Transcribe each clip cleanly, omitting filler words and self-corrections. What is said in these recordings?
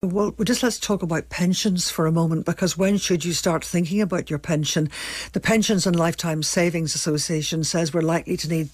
Well, let's talk about pensions for a moment, because when should you start thinking about your pension? The Pensions and Lifetime Savings Association says we're likely to need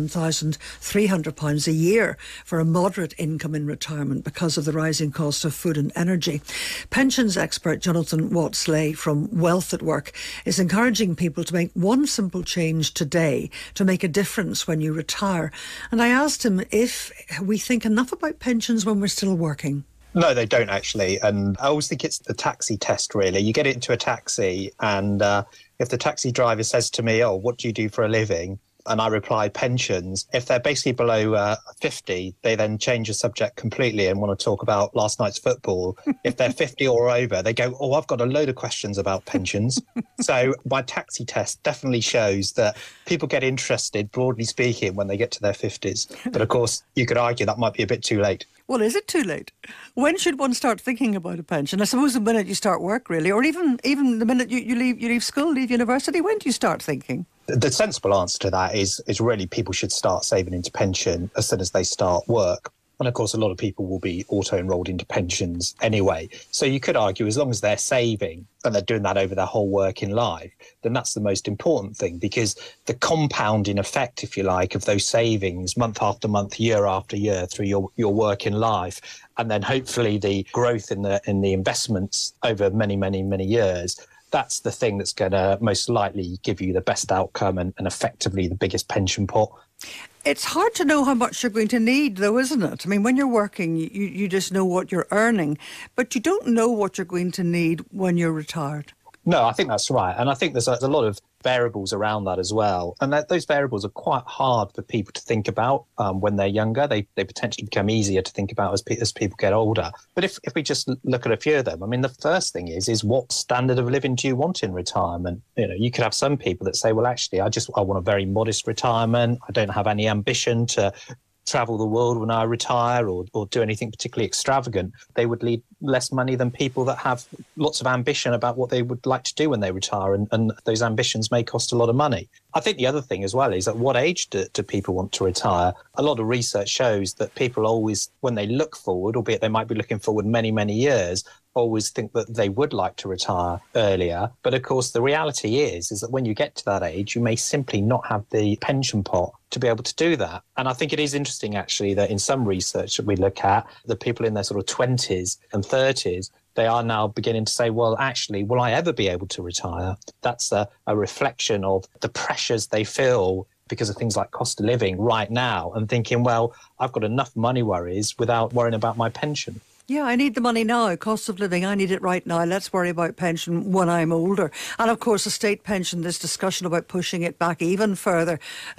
£31,300 a year for a moderate income in retirement because of the rising cost of food and energy. Pensions expert Jonathan Watts-Ley from Wealth at Work is encouraging people to make one simple change today to make a difference when you retire. And I asked him if we think enough about pensions when we're still working. No, they don't actually. And I always think it's the taxi test, really. You get into a taxi and if the taxi driver says to me, oh, what do you do for a living? And I reply, pensions. If they're basically below 50, they then change the subject completely and want to talk about last night's football. If they're 50 or over, they go, oh, I've got a load of questions about pensions. So my taxi test definitely shows that people get interested, broadly speaking, when they get to their 50s. But of course, you could argue that might be a bit too late. Well, is it too late? When should one start thinking about a pension? I suppose the minute you start work, really, or even the minute you leave school, leave university. When do you start thinking? The sensible answer to that is really people should start saving into pension as soon as they start work. And of course, a lot of people will be auto-enrolled into pensions anyway. So you could argue as long as they're saving and they're doing that over their whole working life, then that's the most important thing, because the compounding effect, if you like, of those savings month after month, year after year through your working life, and then hopefully the growth in the investments over many, many, many years, that's the thing that's going to most likely give you the best outcome and effectively the biggest pension pot. It's hard to know how much you're going to need, though, isn't it? I mean, when you're working, you just know what you're earning, but you don't know what you're going to need when you're retired. No, I think that's right. And I think there's a lot of variables around that as well. And those variables are quite hard for people to think about when they're younger. They potentially become easier to think about as people get older. But if we just look at a few of them, I mean, the first thing is what standard of living do you want in retirement? You know, you could have some people that say, well, actually, I want a very modest retirement. I don't have any ambition to travel the world when I retire or do anything particularly extravagant. They would need less money than people that have lots of ambition about what they would like to do when they retire, and those ambitions may cost a lot of money. I think the other thing as well is at what age do people want to retire? A lot of research shows that people always, when they look forward, albeit they might be looking forward many, many years, always think that they would like to retire earlier. But of course, the reality is that when you get to that age, you may simply not have the pension pot to be able to do that. And I think it is interesting, actually, that in some research that we look at, the people in their sort of 20s and 30s, they are now beginning to say, well, actually, will I ever be able to retire? That's a reflection of the pressures they feel because of things like cost of living right now, and thinking, well, I've got enough money worries without worrying about my pension. Yeah, I need the money now. Cost of living, I need it right now. Let's worry about pension when I'm older. And of course, a state pension, this discussion about pushing it back even further,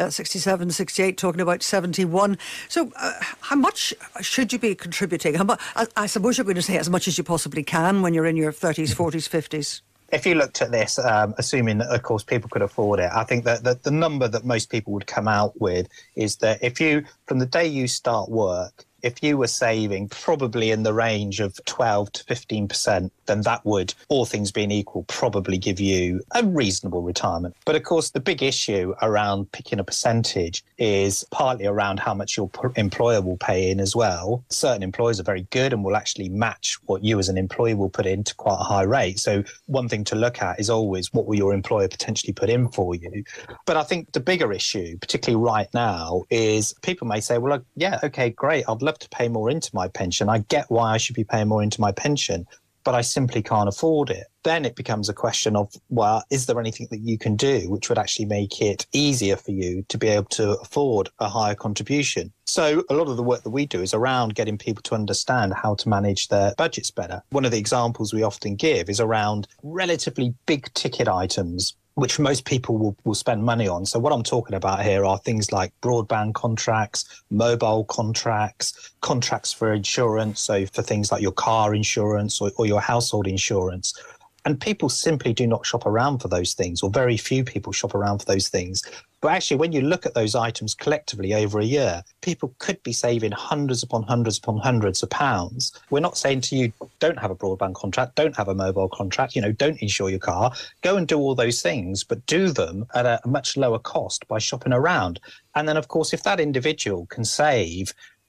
67, 68, talking about 71. So how much should you be contributing? I suppose you're going to say as much as you possibly can when you're in your 30s, 40s, 50s. If you looked at this, assuming that, of course, people could afford it, I think that the number that most people would come out with is that if you, from the day you start work, if you were saving probably in the range of 12 to 15%, then that would, all things being equal, probably give you a reasonable retirement. But of course, the big issue around picking a percentage is partly around how much your employer will pay in as well. Certain employers are very good and will actually match what you as an employee will put in to quite a high rate. So one thing to look at is always what will your employer potentially put in for you. But I think the bigger issue, particularly right now, is people may say, well, yeah, okay, great, I'd love to pay more into my pension. I get why I should be paying more into my pension, but I simply can't afford it. Then it becomes a question of, well, is there anything that you can do which would actually make it easier for you to be able to afford a higher contribution? So a lot of the work that we do is around getting people to understand how to manage their budgets better. One of the examples we often give is around relatively big ticket items, which most people will spend money on. So what I'm talking about here are things like broadband contracts, mobile contracts, contracts for insurance, so for things like your car insurance or your household insurance. And people simply do not shop around for those things, or very few people shop around for those things. But actually, when you look at those items collectively over a year, people could be saving hundreds upon hundreds upon hundreds of pounds. We're not saying to you, don't have a broadband contract, don't have a mobile contract, don't insure your car. Go and do all those things, but do them at a much lower cost by shopping around. And then, of course, if that individual can save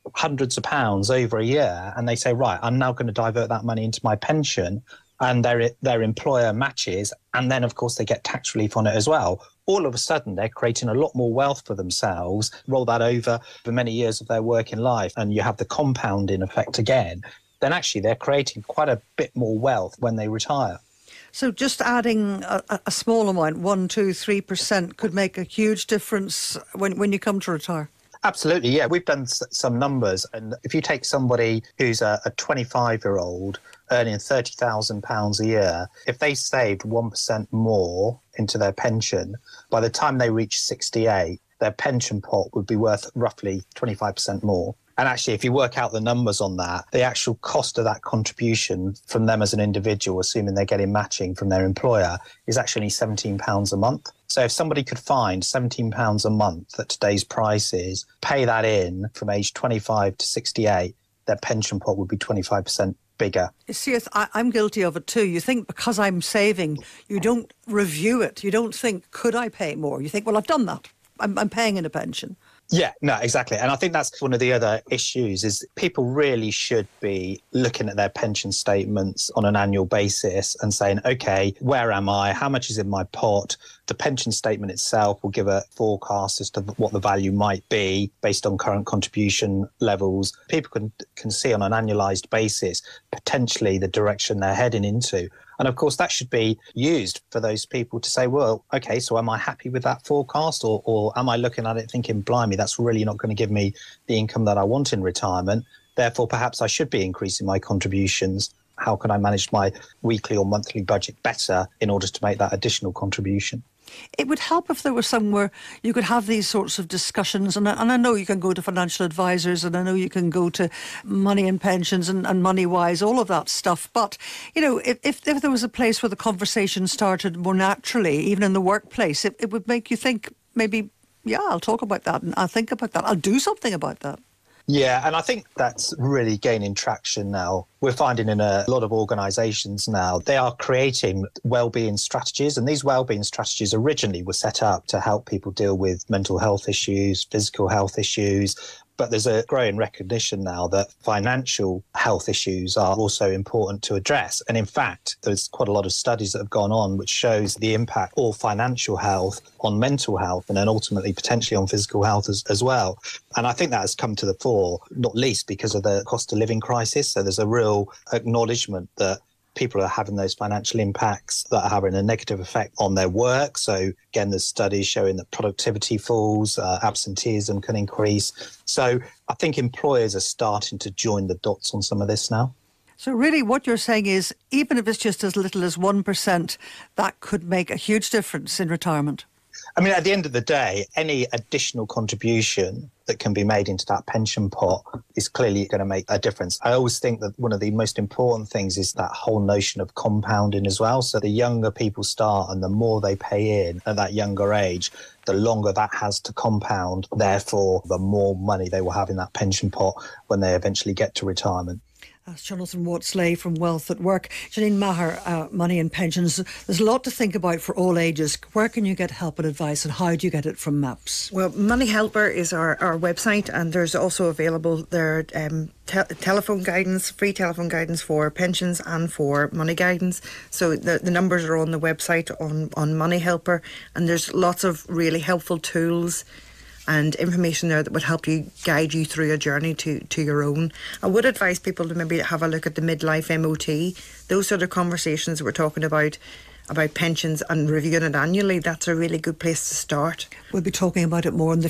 hundreds of pounds over a year, and they say, right, I'm now going to divert that money into my pension, and their employer matches, and then, of course, they get tax relief on it as well. All of a sudden, they're creating a lot more wealth for themselves, roll that over for many years of their working life, and you have the compounding effect again. Then actually they're creating quite a bit more wealth when they retire. So just adding a small amount, 1%, 2%, 3% could make a huge difference when you come to retire. Absolutely, yeah. We've done some numbers, and if you take somebody who's a 25-year-old earning £30,000 a year, if they saved 1% more into their pension, by the time they reach 68, their pension pot would be worth roughly 25% more. And actually, if you work out the numbers on that, the actual cost of that contribution from them as an individual, assuming they're getting matching from their employer, is actually £17 a month. So if somebody could find £17 a month at today's prices, pay that in from age 25 to 68, their pension pot would be 25% bigger. You see, I'm guilty of it too. You think because I'm saving, you don't review it. You don't think, could I pay more? You think, well, I've done that. I'm paying in a pension. Yeah, no, exactly. And I think that's one of the other issues is people really should be looking at their pension statements on an annual basis and saying, OK, where am I? How much is in my pot? The pension statement itself will give a forecast as to what the value might be based on current contribution levels. People can see on an annualised basis potentially the direction they're heading into. And of course, that should be used for those people to say, well, OK, so am I happy with that forecast? Or am I looking at it thinking, blimey, that's really not going to give me the income that I want in retirement. Therefore, perhaps I should be increasing my contributions. How can I manage my weekly or monthly budget better in order to make that additional contribution? It would help if there was somewhere you could have these sorts of discussions. And I know you can go to financial advisors, and I know you can go to Money and Pensions and MoneyWise, all of that stuff. But, you know, if there was a place where the conversation started more naturally, even in the workplace, it would make you think maybe, yeah, I'll talk about that and I'll think about that. I'll do something about that. Yeah, and I think that's really gaining traction now. We're finding in a lot of organisations now, they are creating wellbeing strategies. And these wellbeing strategies originally were set up to help people deal with mental health issues, physical health issues. But there's a growing recognition now that financial health issues are also important to address. And in fact, there's quite a lot of studies that have gone on which shows the impact of financial health on mental health and then ultimately potentially on physical health as well. And I think that has come to the fore, not least because of the cost of living crisis. So there's a real acknowledgement that people are having those financial impacts that are having a negative effect on their work. So again, there's studies showing that productivity falls, absenteeism can increase. So I think employers are starting to join the dots on some of this now. So really what you're saying is, even if it's just as little as 1%, that could make a huge difference in retirement. I mean, at the end of the day, any additional contribution that can be made into that pension pot is clearly going to make a difference. I always think that one of the most important things is that whole notion of compounding as well. So the younger people start and the more they pay in at that younger age, the longer that has to compound. Therefore, the more money they will have in that pension pot when they eventually get to retirement. That's Jonathan Watt-Slay from Wealth at Work. Janine Maher, Money and Pensions. There's a lot to think about for all ages. Where can you get help and advice, and how do you get it from MAPS? Well, Money Helper is our website, and there's also available there telephone guidance, free telephone guidance for pensions and for money guidance. So the numbers are on the website on Money Helper, and there's lots of really helpful tools and information there that would help you guide you through a journey to your own. I would advise people to maybe have a look at the midlife MOT. Those sort of conversations that we're talking about pensions and reviewing it annually, that's a really good place to start. We'll be talking about it more in the